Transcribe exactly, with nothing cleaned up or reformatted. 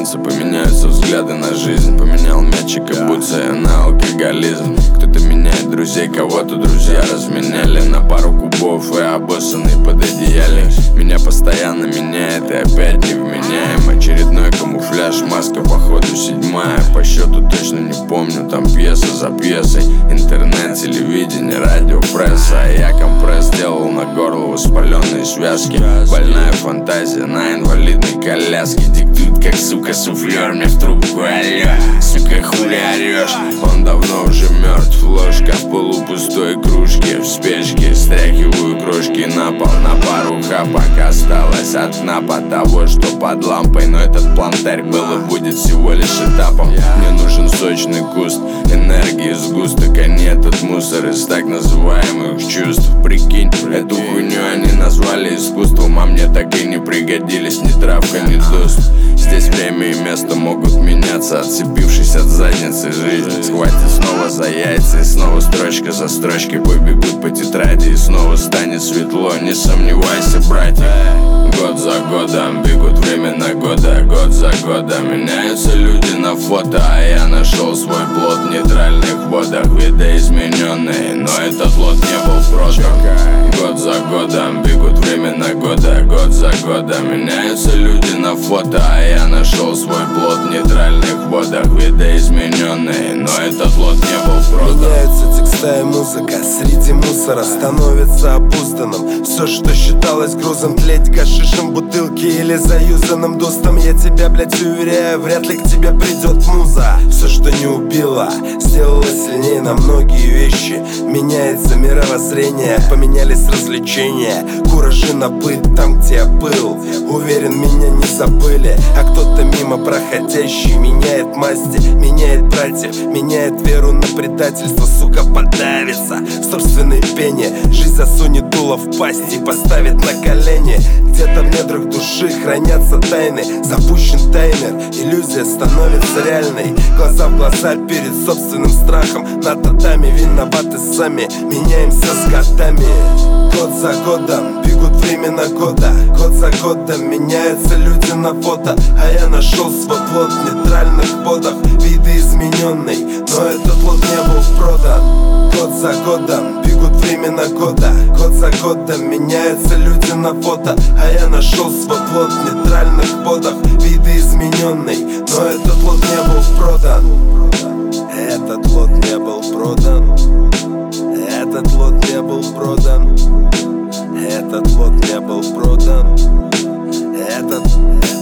изменится, поменяются взгляды на жизнь. Поменял мячик и бутся на алкоголизм. Кто-то меняет друзей, кого-то друзья разменяли на пару кубов и обоссанный пододеяльник. Меня постоянно меняет и опять невменяем. Очередной камуфляж, маска походу седьмая. По счету точно не помню, там пьеса за пьесой. Интернет, телевидение, радио, пресса. А я компресс делал на горло воспаленные связки. Больная фантазия на инвалидной коляске. Диктует как, сука, суфлер мне в трубку: алло, сука, хули орешь? Он давно уже мертв. Ложка в полупустой кружке. В спешке стряхиваю крошки на пол. На пару хапок осталось от напа того, что под лампой. Но этот плантарь был и будет всего лишь этапом. Мне нужен сочный куст энергии, сгусток, а не этот мусор из так называемых чувств. Прикинь, эту хуйню они назвали искусством, а мне так и не пригодились ни травка, ни дуст. Здесь время и место могут меняться, отцепившись от задницы жизнь схватит снова за яйца, и снова строчка за строчкой побегут по тетради, и снова станет светло, не сомневайся, братья. Год за годом бегут времена года, год за годом меняются люди на фото, а я нашел свой плод в нейтральных водах, видоизмененный, но этот плод не был продан. Год за годом бегут времена года, год за годом меняются люди на фото, а я нашел свой плод в нейтральных водах, видоизмененный, но этот плод не был продан. Меняются текста и музыка, среди мусора становится обузданным. Все, что считалось грузом, тлеть гашишем, бутылки или заюзанным достом. Я тебя, блять, уверяю, вряд ли к тебе придет муза. Все, что не убило, сделало сильнее на многие вещи. Меняется мировоззрение, поменялись развлечения. Куражи на быт там, где я был. Уверен, меня не забыли, а кто-то мимо проходящий меняет масти, меняет братьев, меняет веру на предательство. Сука, подавится в собственной пене. Жизнь засунет дуло в пасть и поставит на колени. Где-то в недрах души хранятся тайны. Запущен таймер, иллюзия становится реальной. Глаза в глаза перед собственным страхом. На татами виноваты сами, меняемся с годами. Год за годом бегут времена года, год за годом меняются люди на фото, а я нашел свой плод в нейтральных водах, видоизмененный, но этот плод не был продан. Год за годом бегут времена года, год за годом меняются люди на фото, а я нашел свой плод в нейтральных водах, видоизмененный, но этот плод не был продан. Этот плод не был продан. Этот плод не был продан. Этот плод не был продан. Этот